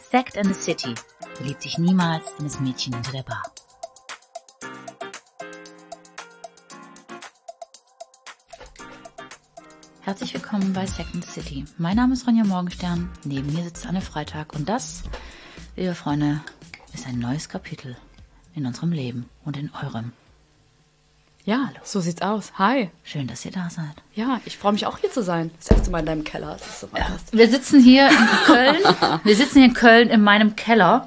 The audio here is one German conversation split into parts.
Sect and the City verliebt sich niemals in das Mädchen hinter der Bar. Herzlich willkommen bei Sect and the City. Mein Name ist Ronja Morgenstern, neben mir sitzt Anne Freitag und das, liebe Freunde, ist ein neues Kapitel in unserem Leben und in eurem. Ja, hallo. So sieht's aus. Hi. Schön, dass ihr da seid. Ja, ich freue mich auch hier zu sein. Das erste Mal in deinem Keller. Das ist so wir sitzen hier in Köln. Wir sitzen hier in Köln in meinem Keller.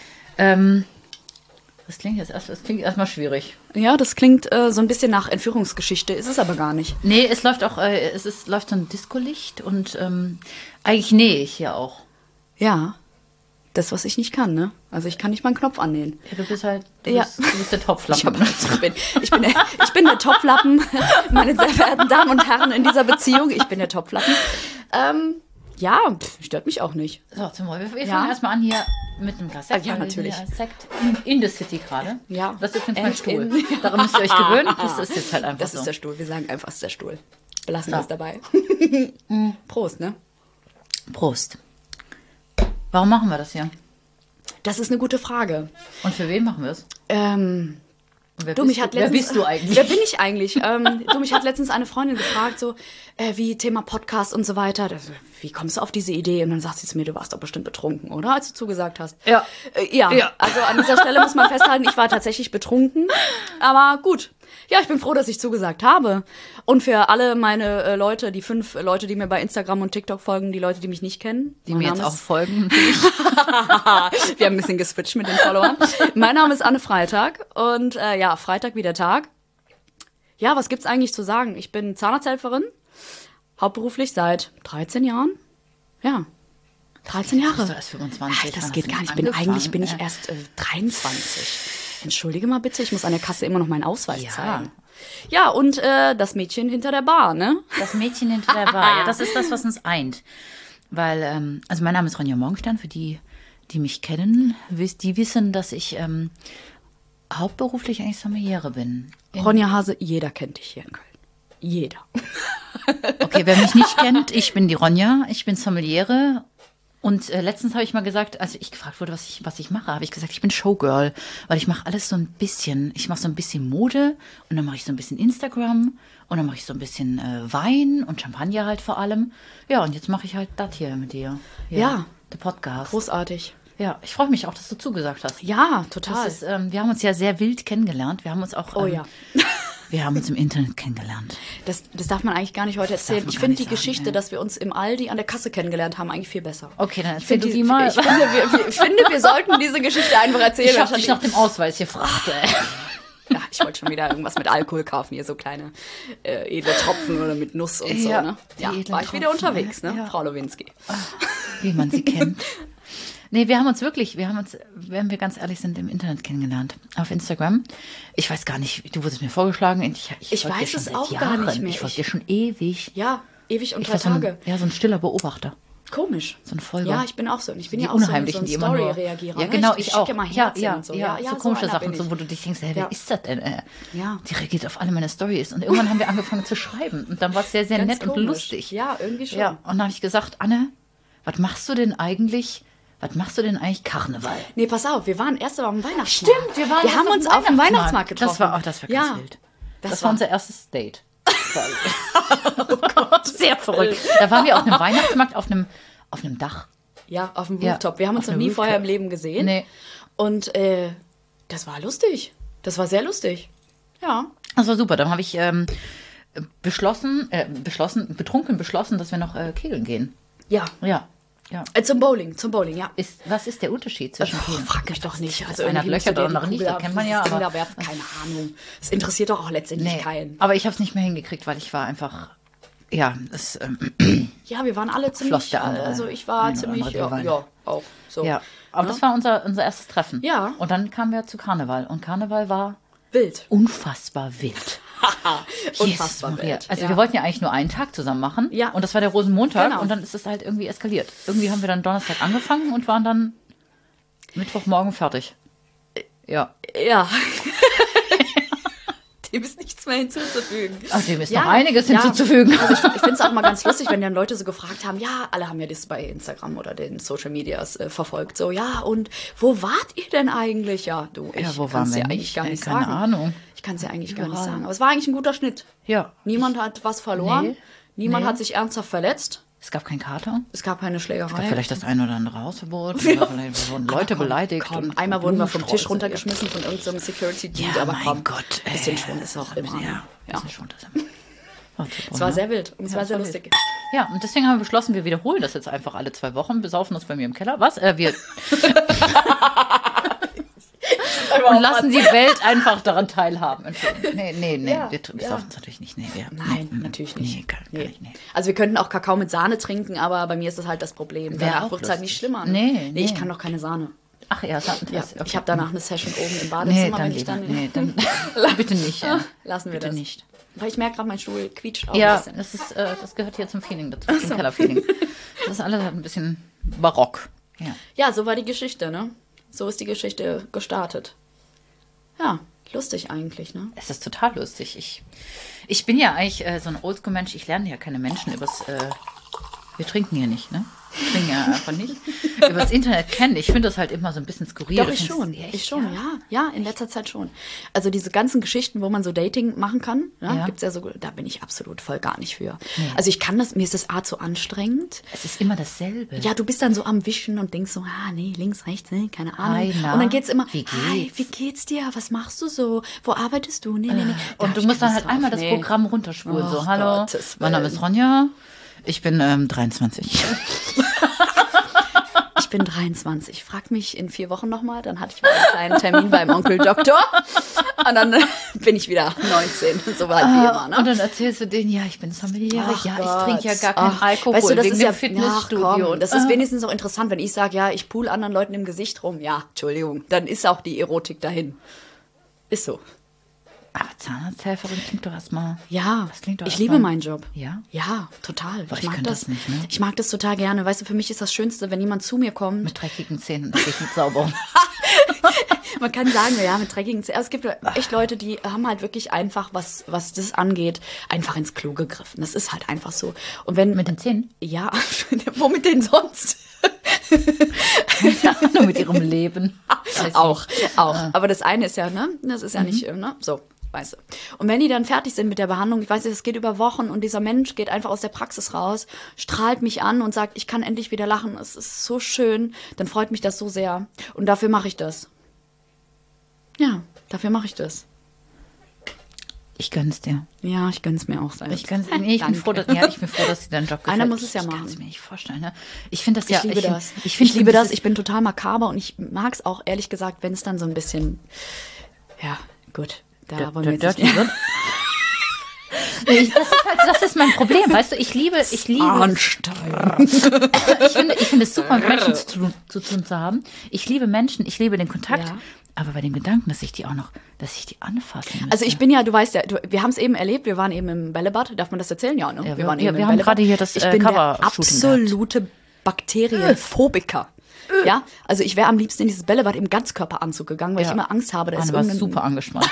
Das klingt erstmal schwierig. Ja, das klingt so ein bisschen nach Entführungsgeschichte, ist es aber gar nicht. Nee, es läuft auch, läuft so ein Discolicht und eigentlich nähe ich hier auch. Ja, das, was ich nicht kann, ne? Also ich kann nicht mal einen Knopf annähen. Ja, du bist der Topflappen. Ich bin der Topflappen, meine sehr verehrten Damen und Herren in dieser Beziehung. Ich bin der Topflappen. Ja, stört mich auch nicht. So, wir fangen erstmal an hier mit einem Glas Sekt. Ja, natürlich. Sekt in the City gerade. Ja. Das ist übrigens mein Stuhl. Daran müsst ihr euch gewöhnen. Das ist jetzt halt einfach Das so. ist der Stuhl. Wir sagen einfach, es ist der Stuhl. Belassen wir es dabei. Prost, ne? Prost. Warum machen wir das hier? Das ist eine gute Frage. Und für wen machen wir es? Wer bist du eigentlich? Wer bin ich eigentlich? Mich hat letztens eine Freundin gefragt, so wie Thema Podcast und so weiter. Wie kommst du auf diese Idee? Und dann sagt sie zu mir, du warst doch bestimmt betrunken, oder? Als du zugesagt hast. Ja. Ja, also an dieser Stelle muss man festhalten, ich war tatsächlich betrunken. Aber gut. Ja, ich bin froh, dass ich zugesagt habe. Und für alle meine Leute, die 5 Leute, die mir bei Instagram und TikTok folgen, die Leute, die mich nicht kennen. Die mir jetzt auch folgen. Wir haben ein bisschen geswitcht mit den Followern. Mein Name ist Anne Freitag und Freitag wie der Tag. Ja, was gibt's eigentlich zu sagen? Ich bin Zahnarzthelferin, hauptberuflich seit 13 Jahren. Ja, 13 Jahre. Du erst 25. Das geht gar nicht. Eigentlich bin ich erst 23. Entschuldige mal bitte, ich muss an der Kasse immer noch meinen Ausweis zeigen. Ja, und das Mädchen hinter der Bar, ne? Das Mädchen hinter der Bar, ja, das ist das, was uns eint. Weil, also mein Name ist Ronja Morgenstern, für die mich kennen, die wissen, dass ich hauptberuflich eigentlich Sommeliere bin. Ronja Hase, jeder kennt dich hier in Köln. Jeder. Okay, wer mich nicht kennt, ich bin die Ronja, ich bin Sommeliere. Und letztens habe ich mal gesagt, als ich gefragt wurde, was ich mache, habe ich gesagt, ich bin Showgirl, weil ich mache alles so ein bisschen. Ich mache so ein bisschen Mode und dann mache ich so ein bisschen Instagram und dann mache ich so ein bisschen Wein und Champagner halt vor allem. Ja, und jetzt mache ich halt das hier mit dir. Ja. Der Podcast. Großartig. Ja, ich freue mich auch, dass du zugesagt hast. Ja, total. Wir haben uns ja sehr wild kennengelernt. Wir haben uns auch... Wir haben uns im Internet kennengelernt. Das darf man eigentlich gar nicht heute erzählen. Ich finde die Geschichte, dass wir uns im Aldi an der Kasse kennengelernt haben, eigentlich viel besser. Okay, dann erzähl du die mal. Ich finde, wir sollten diese Geschichte einfach erzählen. Ich habe dich nach dem Ausweis gefragt. Ja, ich wollte schon wieder irgendwas mit Alkohol kaufen, hier so kleine edle Tropfen oder mit Nuss und so. Ne? Ja, war ich wieder unterwegs, ne? Ja. Frau Lewinsky. Wie man sie kennt. Nee, wir haben uns, wenn wir ganz ehrlich sind, im Internet kennengelernt. Auf Instagram. Ich weiß gar nicht, du wurdest mir vorgeschlagen. Ich weiß es auch gar nicht mehr. Ich folge dir schon ewig. Ja, ewig und 3 Tage. So ein stiller Beobachter. Komisch. So ein Folger. Ja, ich bin auch so. Und ich bin die ja auch Unheimlichen, so ein Story-Reagierer. Ja, genau, ich ich auch. schicke mal Herzen und so. Ja, so komische Sachen, so, wo du dich denkst, wer ist das denn? Ja. Die reagiert auf alle meine Storys. Und irgendwann haben wir angefangen zu schreiben. Und dann war es sehr, sehr nett und lustig. Ja, irgendwie schon. Ja, und dann habe ich gesagt, Anne, was machst du denn eigentlich Karneval? Nee, pass auf, wir waren erst auf dem Weihnachtsmarkt. Stimmt, wir haben uns auf dem Weihnachtsmarkt getroffen. Das war ganz wild. Das war war unser erstes Date. Oh Gott, sehr verrückt. Da waren wir auf einem Weihnachtsmarkt auf einem Dach. Ja, auf dem Rooftop. Wir haben uns noch nie vorher im Leben gesehen. Nee. Und das war lustig. Das war sehr lustig. Ja. Das war super. Dann habe ich betrunken beschlossen, dass wir noch kegeln gehen. Ja. Ja. Zum Bowling, ja. Was ist der Unterschied zwischen Kegeln? Frag mich doch nicht. Also einer Löcher oder noch nicht, das kennt man ja. Aber keine Ahnung. Es interessiert doch auch letztendlich keinen. Aber ich habe es nicht mehr hingekriegt, weil ich war einfach... Ja, ja, wir waren alle ziemlich... Also ich war ziemlich... Ja, auch so. Ja, aber das war unser erstes Treffen. Ja. Und dann kamen wir zu Karneval. Und Karneval war... Wild. Unfassbar wild. Unfassbar wild. Also wir wollten ja eigentlich nur einen Tag zusammen machen. Ja. Und das war der Rosenmontag. Genau. Und dann ist es halt irgendwie eskaliert. Irgendwie haben wir dann Donnerstag angefangen und waren dann Mittwochmorgen fertig. Ja. Ja. Dem ist nichts mehr hinzuzufügen. Ach, dem ist noch einiges hinzuzufügen. Also ich finde es auch mal ganz lustig, wenn dann Leute so gefragt haben, ja, alle haben ja das bei Instagram oder den Social Medias verfolgt, so, ja, und wo wart ihr denn eigentlich? Ja, du, ich wo kann waren es wir ja nicht? eigentlich gar nicht Keine sagen. Ahnung. Ich kann es ja eigentlich gar nicht sagen. Aber es war eigentlich ein guter Schnitt. Ja. Niemand hat was verloren. Nee. Niemand hat sich ernsthaft verletzt. Es gab keinen Kater. Es gab keine Schlägerei. Vielleicht das ein oder andere Hausverbot. Oder vielleicht wurden Leute beleidigt. Komm, und einmal wurden wir vom Tisch Blumensträuße. runtergeschmissen von irgendeinem Security-Dude, Ja, aber mein komm, Gott. ein bisschen Schwund ist auch immer. Ja, Ja. bisschen Schwund ist immer. Es war sehr wild und es war sehr lustig. Ja, und deswegen haben wir beschlossen, wir wiederholen das jetzt einfach alle 2 Wochen, besaufen uns bei mir im Keller. Was? Wir und lassen die Welt einfach daran teilhaben. Nee, Ja, wir besaufen es natürlich nicht. Nee, Nein, natürlich nicht. Nee, kann ich nicht. Also wir könnten auch Kakao mit Sahne trinken, aber bei mir ist das halt das Problem. Wäre Danach auch wird es halt nicht lustig. schlimmer. Ne? Nee. Ich kann doch keine Sahne. Ach ja, Ja, okay. ich habe danach eine Session oben im Nee, Badezimmer, dann wenn ich lieber. dann... Nee, dann bitte nicht. Ja. Lassen wir Bitte das. nicht. Weil ich merke gerade, mein Stuhl quietscht auch Ja, ein bisschen. das gehört hier zum Feeling dazu, zum Kellerfeeling. Das ist alles ein bisschen barock. Ja. Ja, so war die Geschichte, ne? So ist die Geschichte gestartet. Ja, lustig eigentlich, ne? Es ist total lustig. Ich bin ja eigentlich so ein Oldschool-Mensch. Ich lerne ja keine Menschen übers... wir trinken hier nicht, ne? Wir trinken ja einfach nicht. Übers Internet kennen. Ich finde das halt immer so ein bisschen skurril. Doch, ich schon. Ja, in letzter Zeit schon. Also diese ganzen Geschichten, wo man so Dating machen kann, Ja. gibt's ja so, da bin ich absolut voll gar nicht für. Nee. Also ich kann das, mir ist das Art so anstrengend. Es ist immer dasselbe. Ja, du bist dann so am Wischen und denkst so, nee, links, rechts, nee, keine Ahnung. Hi, na, und dann geht's immer, wie hi, geht's? wie geht's dir? Was machst du so? Wo arbeitest du? Nee. Und du musst dann halt einmal das Programm runterspulen. So, hallo, mein Name ist Ronja. Ich bin 23. Ich bin 23. Frag mich in 4 Wochen nochmal. Dann hatte ich mal einen kleinen Termin beim Onkel Doktor. Und dann bin ich wieder 19. So weit wie immer. Ne? Und dann erzählst du denen, ja, ich bin Sommelier. Ach Ja, Gott. ich trinke ja gar keinen Alkohol weißt du, das wegen ist dem ja Fitnessstudio. Und das ist wenigstens auch interessant, wenn ich sage, ja, ich pool anderen Leuten im Gesicht rum. Ja, Entschuldigung, dann ist auch die Erotik dahin. Ist so. Aber Zahnarzthelferin klingt doch erstmal... Ja, Das klingt doch ich erstmal- liebe meinen Job. Ja? Ja, total. Boah, ich könnte das nicht, ne? Ich mag das total gerne. Weißt du, für mich ist das Schönste, wenn jemand zu mir kommt. Mit dreckigen Zähnen und ich mit sauberen. Man kann sagen, ja, mit dreckigen Zähnen. Es gibt echt Leute, die haben halt wirklich einfach, was das angeht, einfach ins Klo gegriffen. Das ist halt einfach so. Und wenn Mit den Zähnen? ja, womit denn sonst? Nur mit ihrem Leben. Weiß Auch. Aber das eine ist ja, ne? Das ist ja nicht, ne? So, weißt du. Und wenn die dann fertig sind mit der Behandlung, ich weiß nicht, es geht über Wochen und dieser Mensch geht einfach aus der Praxis raus, strahlt mich an und sagt, ich kann endlich wieder lachen, es ist so schön, dann freut mich das so sehr. Und dafür mache ich das. Ja, dafür mache ich das. Ich gönn's dir. Ja, ich gönn's mir auch selbst. Ich bin froh, dass dir dein Job gefällt. Einer muss es ja Ich machen. kann es mir nicht vorstellen. Ne? Ich finde das ja... Ich liebe das. Ich liebe das. Ich bin total makaber und ich mag es auch, ehrlich gesagt, wenn es dann so ein bisschen, ja, gut, da wollen wir jetzt nicht. Das ist mein Problem, weißt du, ich liebe ich finde es super, mit Menschen zu tun zu haben. Ich liebe Menschen, ich liebe den Kontakt, Ja. aber bei dem Gedanken, dass ich die anfassen müsste. Also ich bin ja, du weißt ja, wir haben es eben erlebt, wir waren eben im Bällebad, darf man das erzählen? Ja, ne? Ja, wir waren wir eben im haben Bällebad. gerade hier das Ich bin der Cover-Shooting absolute Bakterienphobiker. Ja, also ich wäre am liebsten in dieses Bällebad im Ganzkörperanzug gegangen, weil Ja. ich immer Angst habe, da ist Anne war irgendein... super angespannt.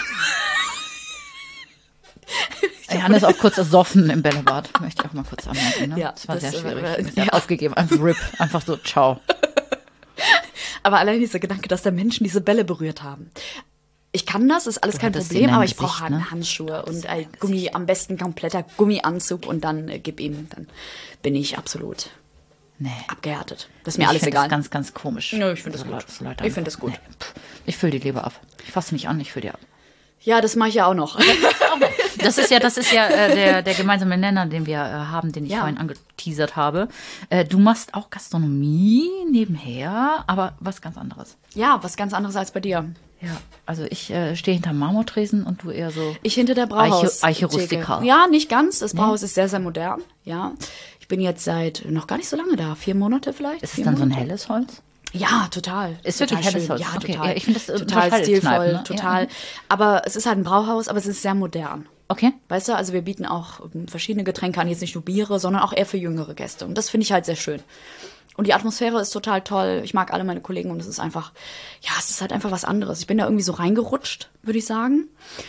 Anne ist auch kurz ersoffen im Bällebad, möchte ich auch mal kurz anmerken. Ne? Ja, das war das, sehr schwierig. ja. Sie hat aufgegeben, einfach RIP, einfach so, ciao. Aber allein dieser Gedanke, dass da Menschen diese Bälle berührt haben. Ich kann das, ist alles Du kein hattest sie Problem, in aber deinem ich brauche Gesicht, ne? Handschuhe und ein Gummi, am besten kompletter Gummianzug und dann gib ihm, dann bin ich absolut Nee. abgehärtet. Das ist mir alles egal. Das ganz, ganz komisch. Nö, ich finde das So gut. so Leute Ich finde das gut. Nee, ich fülle die Leber ab. Ich fasse nicht an, ich fülle die ab. Ja, das mache ich ja auch noch. Das ist ja der gemeinsame Nenner, den wir haben, den ich Ja. vorhin angeteasert habe. Du machst auch Gastronomie nebenher, aber was ganz anderes. Ja, was ganz anderes als bei dir. Ja, also ich stehe hinter Marmortresen und du eher so. Ich hinter der Brauhaus. Eiche rustikal. Ja, nicht ganz. Das Brauhaus ist sehr, sehr modern. Ja, ich bin jetzt seit noch gar nicht so lange da. 4 Monate vielleicht. Ist es 4 dann so ein Monate. helles Holz? Ja, total. Ist total wirklich helles schön. Holz? Ja, Okay. total. Ja, ich finde das total unterscheidet stilvoll, Kneipen, ne? total. Ja. Aber es ist halt ein Brauhaus, aber es ist sehr modern. Okay. Weißt du, also wir bieten auch verschiedene Getränke an, jetzt nicht nur Biere, sondern auch eher für jüngere Gäste. Und das finde ich halt sehr schön. Und die Atmosphäre ist total toll. Ich mag alle meine Kollegen und es ist einfach, ja, es ist halt einfach was anderes. Ich bin da irgendwie so reingerutscht, würde ich sagen.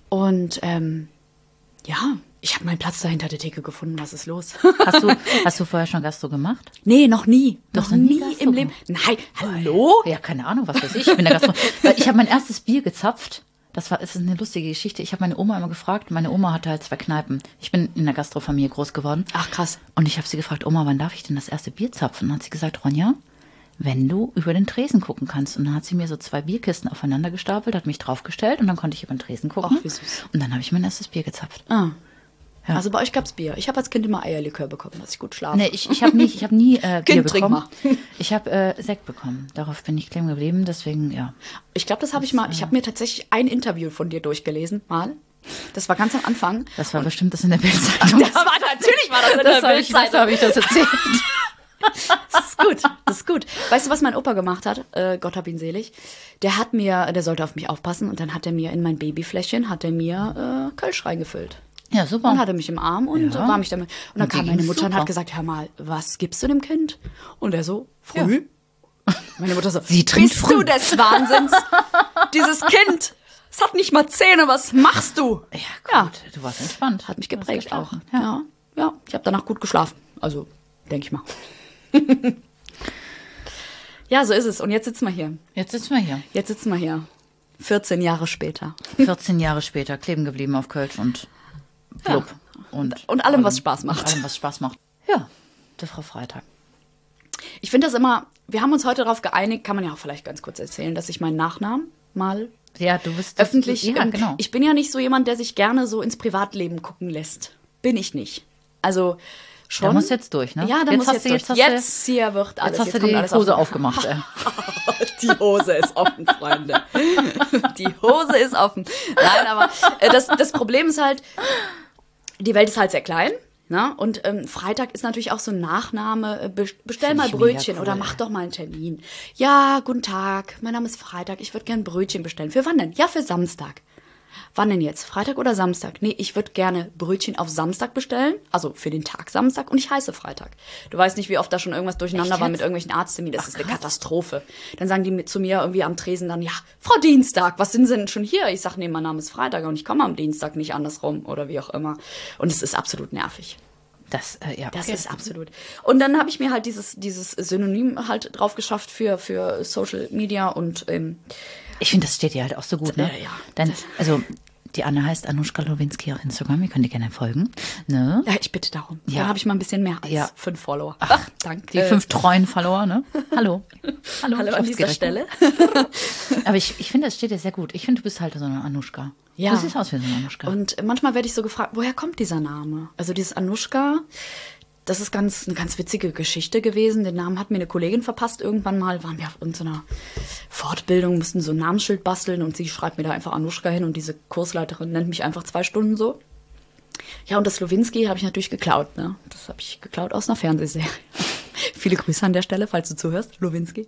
Und ja, ich habe meinen Platz da hinter der Theke gefunden. Was ist los? Hast du vorher schon Gastro gemacht? Nee, noch nie. Du hast Noch noch nie nie Gastro im Leben. Nein, hallo? Ja, keine Ahnung, was weiß ich. Ich bin der Gastro. Weil ich habe mein erstes Bier gezapft. Es ist eine lustige Geschichte. Ich habe meine Oma immer gefragt. Meine Oma hatte halt 2 Kneipen. Ich bin in der Gastrofamilie groß geworden. Ach, krass. Und ich habe sie gefragt, Oma, wann darf ich denn das erste Bier zapfen? Und dann hat sie gesagt, Ronja, wenn du über den Tresen gucken kannst. Und dann hat sie mir so 2 Bierkisten aufeinander gestapelt, hat mich draufgestellt und dann konnte ich über den Tresen gucken. Ach, wie süß. Und dann habe ich mein erstes Bier gezapft. Ah. Ja. Also bei euch gab's Bier. Ich habe als Kind immer Eierlikör bekommen, dass ich gut schlafe. Nee, ich habe nie Bier Kind, trink bekommen. mal. Ich habe Sekt bekommen. Darauf bin ich kleben geblieben, deswegen, ja. Ich glaube, das habe ich mal. Ich habe mir tatsächlich ein Interview von dir durchgelesen, mal. Das war ganz am Anfang. Das war bestimmt das in der Bildzeitung. Natürlich war das in der Bildzeitung. habe ich das erzählt. Das ist gut, das ist gut. Weißt du, was mein Opa gemacht hat? Gott hab ihn selig. Der sollte auf mich aufpassen und dann hat er mir in mein Babyfläschchen, Kölsch reingefüllt. Ja, super. Und hatte mich im Arm und Ja. war mich damit. Und dann Und dir kam meine ging's Mutter und super. hat gesagt, hör mal, was gibst du dem Kind? Und er so, früh. Meine Mutter so, Sie trinkt bist früh. du des Wahnsinns? Dieses Kind, es hat nicht mal Zähne, was machst du? Ja, gut. Du warst entspannt. Hat mich Du hast geprägt auch. geschlafen. Ja, ja. Ich habe danach gut geschlafen. Also, denke ich mal. Ja, so ist es. Und jetzt sitzen wir hier. Jetzt sitzen wir hier. 14 Jahre später. 14 Jahre später, kleben geblieben auf Kölsch und Blub. Und allem, was Spaß macht. Und allem, was Spaß macht. Ja, der Frau Freitag. Ich finde das immer, wir haben uns heute darauf geeinigt, kann man ja auch vielleicht ganz kurz erzählen, dass ich meinen Nachnamen mal Ja, du bist öffentlich. Ja, genau. Ich bin ja nicht so jemand, der sich gerne so ins Privatleben gucken lässt. Bin ich nicht. Also schon. Da muss jetzt durch, ne? Ja, da muss jetzt durch. Jetzt hier wird alles. Jetzt hast du kommt die alles Hose auf. aufgemacht. Die Hose ist offen, Freunde. Die Hose ist offen. Nein, aber das Problem ist halt, die Welt ist halt sehr klein. Ne? Und Freitag ist natürlich auch so ein Nachname. Bestell mal ich Brötchen mega cool. oder mach doch mal einen Termin. Ja, guten Tag, mein Name ist Freitag. Ich würde gerne Brötchen bestellen. Für wann denn? Ja, für Samstag. Wann denn jetzt? Freitag oder Samstag? Nee, ich würde gerne Brötchen auf Samstag bestellen. Also für den Tag Samstag. Und ich heiße Freitag. Du weißt nicht, wie oft da schon irgendwas durcheinander Echt war jetzt? mit irgendwelchen Arztterminen. Das ist eine krass. Katastrophe. Dann sagen die zu mir irgendwie am Tresen dann, ja, Frau Dienstag, was sind Sie denn schon hier? Ich sag, nee, mein Name ist Freitag und ich komme am Dienstag nicht andersrum oder wie auch immer. Und es ist absolut nervig. Das Das ist absolut. Und dann habe ich mir halt dieses Synonym halt drauf geschafft für Social Media und Ich finde, das steht dir halt auch so gut, ne? Ja. Dann, also, die Anne heißt Anushka Lowinski auf Instagram. Ihr könnt ihr gerne folgen. Ne? ja, ich bitte darum. Ja. Dann habe ich mal ein bisschen mehr als Ja. 5 Follower. Ach, danke. Die 5 treuen Follower, ne? Hallo. Hallo an dieser Schaffsgerecht. Stelle. Aber ich finde, das steht dir sehr gut. Ich finde, du bist halt so eine Anushka. Ja. Du siehst aus wie so eine Anushka. Und manchmal werde ich so gefragt, woher kommt dieser Name? Also dieses Anushka, das ist eine ganz witzige Geschichte gewesen. Den Namen hat mir eine Kollegin verpasst. Irgendwann mal waren wir auf irgendeiner Fortbildung, mussten so ein Namensschild basteln und sie schreibt mir da einfach Anushka hin und diese Kursleiterin nennt mich einfach 2 Stunden so. Ja, und das Lowinski habe ich natürlich geklaut. Ne? Das habe ich geklaut aus einer Fernsehserie. Viele Grüße an der Stelle, falls du zuhörst, Lowinski.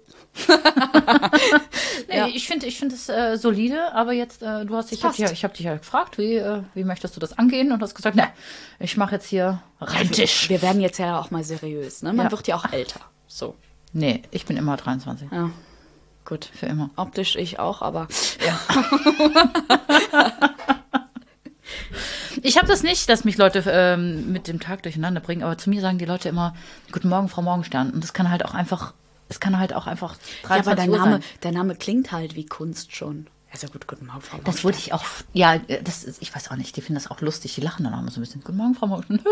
Nee, Ja. ich finde es solide, aber jetzt, du hast dich, Passt. ich habe dich ja gefragt, wie möchtest du das angehen? Und hast gesagt, ne, ich mache jetzt hier Reimtisch. Wir werden jetzt ja auch mal seriös. Ne? Man Ja. wird ja auch älter. So, Nee, ich bin immer 23. ja, gut. Für immer. Optisch ich auch, aber Ich habe das nicht, dass mich Leute mit dem Tag durcheinander bringen, aber zu mir sagen die Leute immer, guten Morgen, Frau Morgenstern. Und das kann halt auch einfach, 23 ja, aber Uhr sein. der Name klingt halt wie Kunst schon. Also gut, guten Morgen, Frau Das wurde ich auch, ja, ich weiß auch nicht, die finden das auch lustig, die lachen dann auch immer so ein bisschen. Guten Morgen, Frau Morgenstern.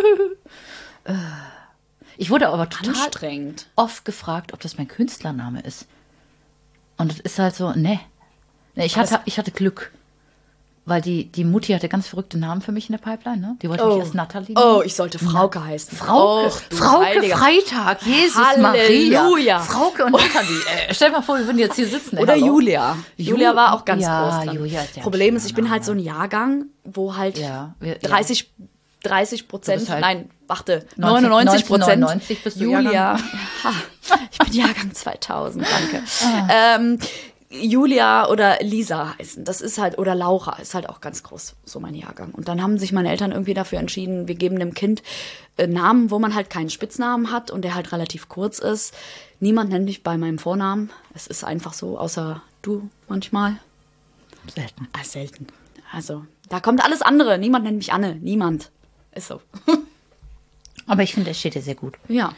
Ich wurde aber total anstrengend. oft gefragt, ob das mein Künstlername ist. Und es ist halt so, ne. Ich hatte Glück. Weil die Mutti hatte ganz verrückte Namen für mich in der Pipeline, ne? Die wollte mich erst Nathalie nennen. Oh, ich sollte Frauke heißen. Frauke, Och, du Frauke Heiliger. Freitag, Jesus Halleluja. Maria. Frauke und Nathalie. Stell dir mal vor, wir würden jetzt hier sitzen. Oder hallo? Julia. Julia war auch ganz Ja, groß dran. Julia ist ja ein Problem ist, ich schöner bin halt so Name. ein Jahrgang, wo halt Ja, 30% Du bist halt 99%. 99 bist du Julia. Jahrgang. Ha, ich bin Jahrgang 2000, danke. Julia oder Lisa heißen. Das ist halt, oder Laura ist halt auch ganz groß, so mein Jahrgang. Und dann haben sich meine Eltern irgendwie dafür entschieden, wir geben dem Kind Namen, wo man halt keinen Spitznamen hat und der halt relativ kurz ist. Niemand nennt mich bei meinem Vornamen. Es ist einfach so, außer du manchmal. Selten. Selten. Also, da kommt alles andere. Niemand nennt mich Anne. Niemand. Ist so. Aber ich finde, es steht dir sehr gut. Ja.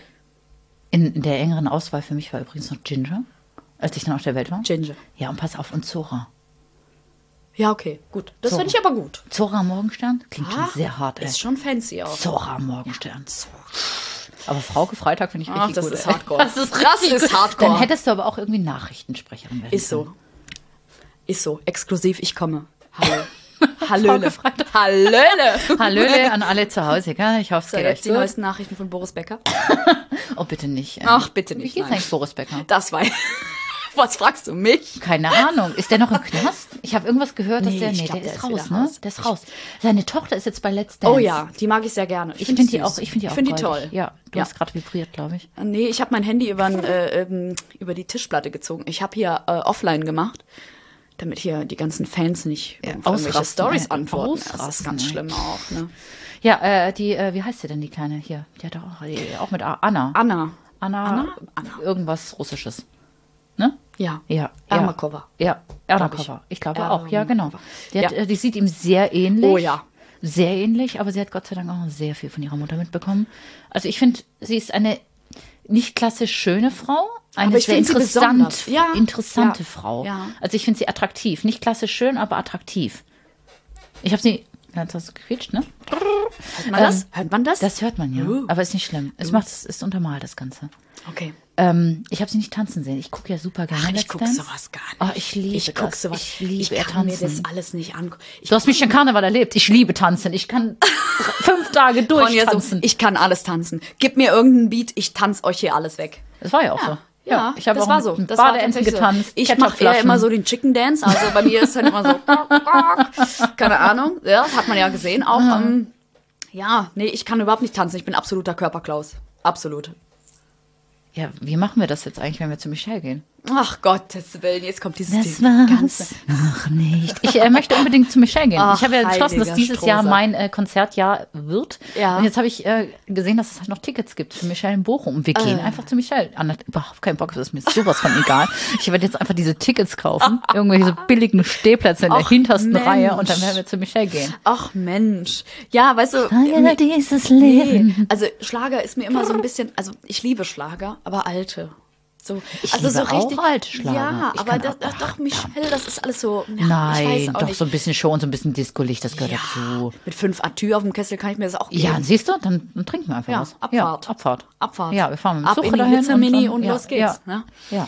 In der engeren Auswahl für mich war übrigens noch Ginger, als ich dann auf der Welt war. Ginger. Ja, und pass auf, und Zora. Ja, okay, gut. Das Zora. finde ich aber gut. Zora Morgenstern? Klingt schon sehr hart, ey. Ist schon fancy auch. Zora Morgenstern. Aber Frauke Freitag finde ich richtig das gut. ist ey. Hardcore. Das ist Das richtig ist gut. Hardcore. Dann hättest du aber auch irgendwie Nachrichtensprecherin werden Ist so. können. Ist so. Exklusiv, ich komme. Hallo. Hallöle. Frauke Freitag. Hallöle. Hallöle an alle zu Hause, gell? Ich hoffe, es So, geht jetzt euch die gut. neuesten Nachrichten von Boris Becker. Oh, bitte nicht. Ach, bitte Wie nicht, geht's nein. eigentlich Boris Becker? Das war. Was fragst du mich? Keine Ahnung. Ist der noch im Knast? Ich habe irgendwas gehört, dass Nee, der. ich Nee, glaub, der der ist ist raus, wieder ne? raus. Der ist raus. Seine Tochter ist jetzt bei Let's Dance. Oh ja, die mag ich sehr gerne. Ich finde die auch. Ich finde die auch. Ich finde die goldig. toll. Ja, du Ja. hast gerade vibriert, glaube ich. Nee, ich habe mein Handy über die Tischplatte gezogen. Ich habe hier offline gemacht, damit hier die ganzen Fans nicht auf irgendwelche ausrasten, Stories ey. antworten. Das ist Ausrasten, ganz ey. schlimm auch, ne? Ja, wie heißt sie denn, die Kleine hier? Die hat auch mit Anna. Anna. Anna. Irgendwas Russisches. Ne? Ja. Ja. Ermakova. Ja, Ermakova. Ich glaube auch, ja, genau. Ja. Die sieht ihm sehr ähnlich. Oh ja. Sehr ähnlich, aber sie hat Gott sei Dank auch sehr viel von ihrer Mutter mitbekommen. Also ich finde, sie ist eine nicht klassisch schöne Frau, eine Aber ich sehr find sie besonders. Ja. interessante Ja. Frau. Ja. Also ich finde sie attraktiv. Nicht klassisch schön, aber attraktiv. Ich habe sie... Hat das gequietscht, ne? Hört man das? Hört man das? Das hört man ja. Aber ist nicht schlimm. Es ist untermalt, das Ganze. Okay. Ich habe sie nicht tanzen sehen. Ich gucke ja super gerne. Ach, ich Let's gucke Dance. sowas gar nicht. Oh, ich liebe Ich guck das. sowas. Ich liebe ich kann mir tanzen. das alles nicht angucken. Du hast mich schon Karneval erlebt. Ich liebe tanzen. Ich kann 5 Tage Ronja, so, durchtanzen. ich kann alles tanzen. Gib mir irgendeinen Beat, ich tanze euch hier alles weg. Das war ja auch so. Ja, ich habe das auch war so. mit Das war Badeenten tatsächlich getanzt. So. Ich mache eher Ketchupflaschen. immer so den Chicken Dance. Also bei mir ist dann immer so, keine Ahnung. Ja, das hat man ja gesehen auch. Ja, nee, ich kann überhaupt nicht tanzen. Ich bin absoluter Körperklaus. Absolut. Ja, wie machen wir das jetzt eigentlich, wenn wir zu Michelle gehen? Ach Gottes Willen, jetzt kommt dieses Das war's noch nicht. Ich möchte unbedingt zu Michelle gehen. Ach, ich habe ja entschlossen, dass heiliger dieses Jahr Strohsack. mein Konzertjahr wird. Ja. Und jetzt habe ich gesehen, dass es halt noch Tickets gibt für Michelle in Bochum. Und wir gehen einfach zu Michelle. Anna hat überhaupt keinen Bock, das ist mir sowas von egal. Ich werde jetzt einfach diese Tickets kaufen. Irgendwelche billigen Stehplätze in der Ach, hintersten Mensch. Reihe. Und dann werden wir zu Michelle gehen. Ach Mensch. Ja, weißt du. Feier dieses Leben. Also Schlager ist mir immer so ein bisschen, also ich liebe Schlager, aber alte. So, Ich also liebe so richtig, auch alte Schlager. Ja, Ich aber kann das, auch- doch, Michelle, das ist alles so. Ja, ich Nein, weiß auch doch nicht. so ein bisschen Show und so ein bisschen Disco-Licht, das gehört Ja, dazu. mit 5 Atü auf dem Kessel kann ich mir das auch geben. Ja, siehst du, dann trinken wir einfach Ja, was. Abfahrt. Ja, Abfahrt. Abfahrt. Ja, wir fahren mit dem Ab Zug in die dahin Glitzer-Mini dann- und ja, los geht's. Ne? Ja.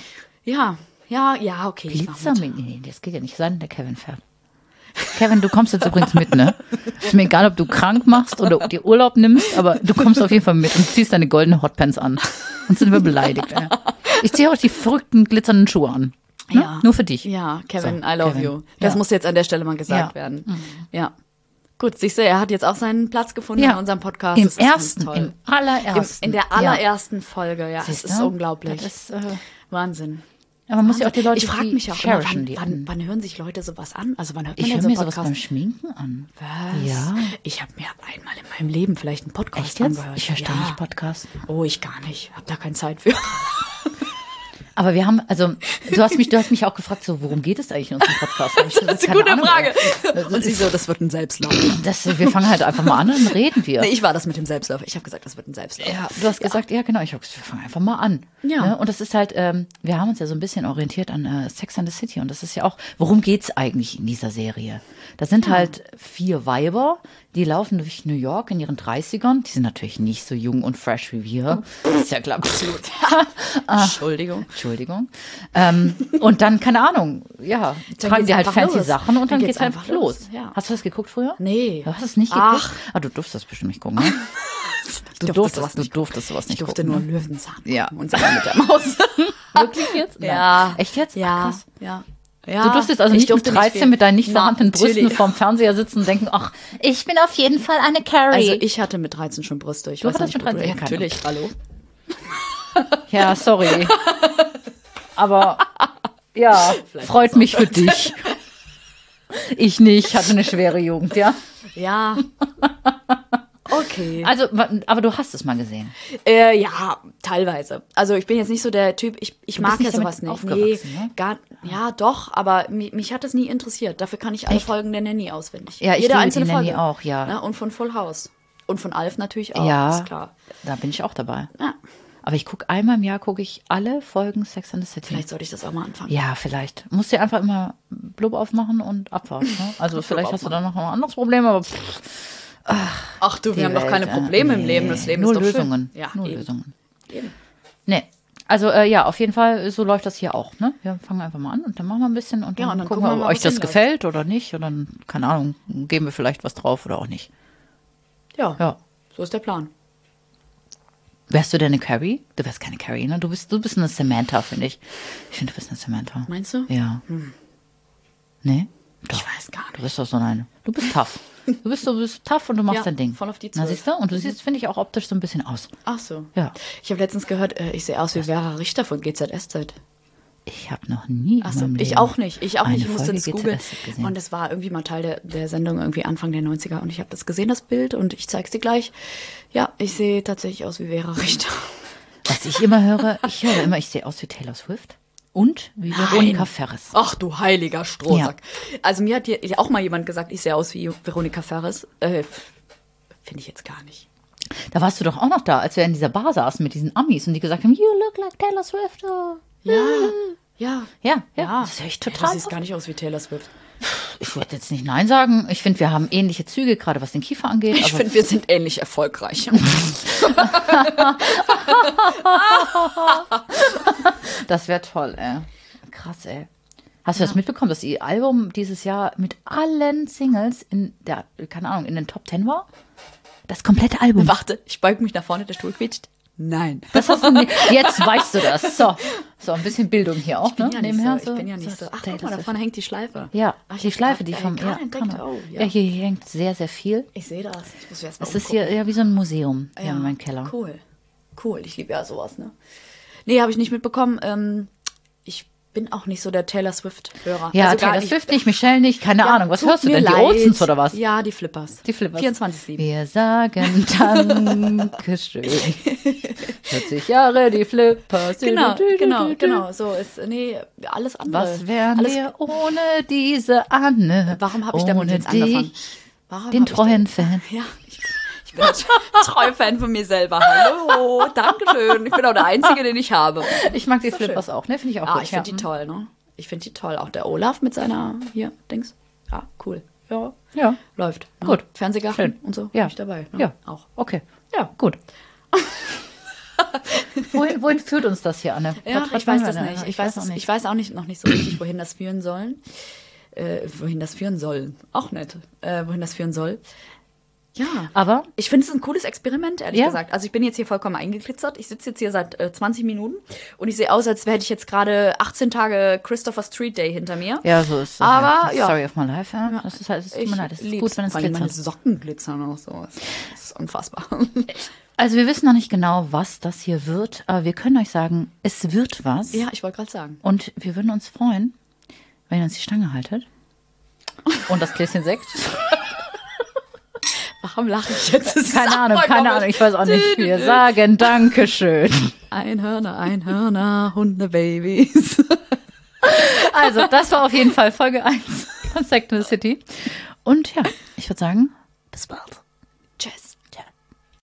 Ja, okay. ich mach mit. Glitzermini, nee, das geht ja nicht sein, der Kevin fährt. Kevin, du kommst jetzt übrigens mit, ne? Ist mir egal, ob du krank machst oder ob dir Urlaub nimmst, aber du kommst auf jeden Fall mit und ziehst deine goldene Hotpants an. Und sind wir beleidigt, ey. Ich ziehe auch die verrückten glitzernden Schuhe an. Ne? Ja. Nur für dich. Ja, Kevin, So, I love Kevin. you. Das Ja. muss jetzt an der Stelle mal gesagt Ja. werden. Ja. Gut, siehst du, er hat jetzt auch seinen Platz gefunden Ja. in unserem Podcast. Im Das ist ganz ersten, toll. im allerersten. In der allerersten Folge, ja. Siehst Das ist du? unglaublich. Das ist, Wahnsinn. aber man muss ja auch die Leute, ich frage die mich auch immer, cherishen, die an. wann hören sich Leute sowas an? Also wann hört man Ich denn höre so mir sowas Podcasts? beim Schminken an. Was? Ja. Ich habe mir einmal in meinem Leben vielleicht einen Podcast Echt jetzt? angehört. Ich höre ständig Podcasts. Oh, ich gar nicht. Hab da keine Zeit für. Aber wir haben, also, du hast mich auch gefragt, so, worum geht es eigentlich in unserem Podcast? Das Das ist eine gute Frage. Und sie so, das wird ein Selbstlauf. Wir fangen halt einfach mal an und dann reden wir. Nee, ich war das mit dem Selbstlauf. Ich habe gesagt, das wird ein Selbstlauf. Ja, du hast gesagt, ja genau, ich habe gesagt, wir fangen einfach mal an. Ja. Ne? Und das ist halt, wir haben uns ja so ein bisschen orientiert an Sex and the City und das ist ja auch, worum geht's eigentlich in dieser Serie? Das sind halt 4 Weiber, die laufen durch New York in ihren 30ern. Die sind natürlich nicht so jung und fresh wie wir. Das ist ja klar. Absolut. Entschuldigung. Entschuldigung. Und dann, keine Ahnung, ja, tragen geht's die halt einfach fancy los. Sachen und dann Dann geht's geht's einfach einfach los. los, ja. Hast du das geguckt früher? Nee. Du hast es nicht Ach. geguckt? Ah, du durftest das bestimmt nicht gucken, ne? Du durfte sowas durftest sowas Ich nicht durfte gucken. nur Ne? Löwenzahn Ja. gucken und Sendung mit der Maus. Wirklich jetzt? Nein. Ja. Echt jetzt? Ah, Ja, krass. ja. Du durftest also Ich nicht mit durfte 13 viel. mit deinen nicht Na, vorhandenen Brüsten natürlich. vorm Fernseher sitzen und denken, ach, ich bin auf jeden Fall eine Carrie. Also ich hatte mit 13 schon Brüste. Ich Du weiß hattest nicht, mit wo 13? du- Ja, keine natürlich, hallo. Ja, sorry. Aber ja, freut mich für dich. Ich nicht, hatte eine schwere Jugend, ja. Ja. Okay. Also, aber du hast es mal gesehen. Ja, teilweise. Also ich bin jetzt nicht so der Typ, ich mag nicht ja sowas damit nicht. aufgewachsen, ne? Ja, doch, aber mich hat das nie interessiert. Dafür kann ich alle Folgen der Nanny auswendig. Ja, ich Jede liebe einzelne die Nanny Folge. auch, ja. Ne? Und von Full House. Und von Alf natürlich auch, Ja, ist klar. da bin ich auch dabei. Ja. Aber ich gucke einmal im Jahr, alle Folgen Sex and the City. Vielleicht sollte ich das auch mal anfangen. Ja, vielleicht. Musst dir einfach immer Blub aufmachen und abwarten. Ne? Also vielleicht hast du dann noch ein anderes Problem, aber Ach du, wir haben doch keine Probleme im Leben. Das Leben nur ist doch Lösungen. schön. Ja, nur eben. Lösungen. Eben. Nee. Also ja, auf jeden Fall, so läuft das hier auch. Ne? Wir fangen einfach mal an und dann machen wir ein bisschen und dann, und dann gucken wir, gucken wir ob mal, euch was das hinläuft. gefällt oder nicht. Und dann, keine Ahnung, geben wir vielleicht was drauf oder auch nicht. Ja, Ja. so ist der Plan. Wärst du denn eine Carrie? Du wärst keine Carrie, ne? Du bist eine Samantha, finde ich. Ich finde, du bist eine Samantha. Meinst du? Ja. Nee? Ich weiß gar Du nicht. bist doch so eine. Du bist tough. Du bist tough und du machst Ja, dein Ding. voll auf die Na, 12. siehst du? Und du siehst, finde ich, auch optisch so ein bisschen aus. Ach so. Ja. Ich habe letztens gehört, ich sehe aus wie Vera Richter von GZSZ. Ich habe noch nie. Ach in so, meinem ich Leben auch nicht. Ich eine musste Folge das googeln. GZSZ gesehen. Und es war irgendwie mal Teil der Sendung, irgendwie Anfang der 90er. Und ich habe das gesehen, das Bild, und ich zeig's dir gleich. Ja, ich sehe tatsächlich aus wie Vera Richter. Was ich immer höre, ich sehe aus wie Taylor Swift und wie Veronika Ferris. Ach du heiliger Strohsack. Also mir hat hier auch mal jemand gesagt, ich sehe aus wie Veronika Ferris. Finde ich jetzt gar nicht. Da warst du doch auch noch da, als wir in dieser Bar saßen mit diesen Amis und die gesagt haben, you look like Taylor Swift. Oh. Ja. Ja, das höre ich total Das sieht oft. gar nicht aus wie Taylor Swift. Ich würde jetzt nicht Nein sagen. Ich finde, wir haben ähnliche Züge, gerade was den Kiefer angeht. Ich aber finde, wir sind ähnlich erfolgreich. das wäre toll, ey. Krass, ey. Hast du das mitbekommen, dass ihr Album dieses Jahr mit allen Singles in den Top 10 war? Das komplette Album. Warte, ich beug mich nach vorne, der Stuhl quietscht. Nein. Das hast du jetzt weißt du das. So, ein bisschen Bildung hier auch, ne? Ich bin ja nicht so. Ach, guck mal, da vorne hängt die Schleife. Ja, Ach, ich die hab Schleife, grad, die vom... gerade entdeckt. Kanne. Oh, Ja, hier hängt sehr, sehr viel. Ich sehe das. Ich muss erst mal Es ist hier ja wie so ein Museum hier ja, in meinem Keller. Cool. Ich liebe ja sowas, ne? Nee, habe ich nicht mitbekommen. Ich bin auch nicht so der Taylor Swift-Hörer. Ja, also gar Taylor Swift nicht, Michelle nicht, keine Ahnung. Was tut hörst du mir denn? Die leid. Olsens oder was? Ja, die Flippers. 24/7. Wir sagen Dankeschön. 40 Jahre, die Flippers. Genau. So ist, alles andere. Was wären wir ohne diese Anne? Warum habe ich damit ohne jetzt dich, angefangen? Warum den hab ich treuen da- Fan. Ja, ich bin ein treuer Fan von mir selber. Hallo, Dankeschön. Ich bin auch der Einzige, den ich habe. Ich mag die So Flippers schön. auch, ne? Finde ich auch gut. Ich finde die toll, ne? Ich finde die toll. Auch der Olaf mit seiner, hier, Dings. Ja, cool. Ja, Ja, läuft. Ne? Gut. Fernsehgarten Schön. und so. Ja. Bin ich dabei. Ne? Ja, Auch. okay. Ja. Gut. wohin führt uns das hier, Anne? Ja, Was ich weiß wollen das wir nicht. denn? Ich weiß auch nicht, noch nicht so richtig, wohin das führen sollen. Wohin das führen soll. Auch nett. Wohin das führen soll. Ja. Aber Ich finde es ein cooles Experiment, ehrlich Ja. gesagt. Also ich bin jetzt hier vollkommen eingeglitzert. Ich sitze jetzt hier seit 20 Minuten und ich sehe aus, als hätte ich jetzt gerade 18 Tage Christopher Street Day hinter mir. ja, so ist es. Aber, ja. Story of my life, ja. Das ist halt, es tut mir leid, es ist gut, wenn es Vor allem meine glitzert. Socken glitzern auch so. Das ist unfassbar. Also wir wissen noch nicht genau, was das hier wird, aber wir können euch sagen, es wird was. Ja, ich wollte gerade sagen. Und wir würden uns freuen, wenn ihr uns die Stange haltet. Und das Gläschen Sekt. Warum lache ich jetzt? Das ist Keine Ahnung, komisch. ich weiß auch nicht. Wir sagen Dankeschön. Einhörner, Hundebabys. Also, das war auf jeden Fall Folge 1 von Sex and the City. Und ja, ich würde sagen, bis bald.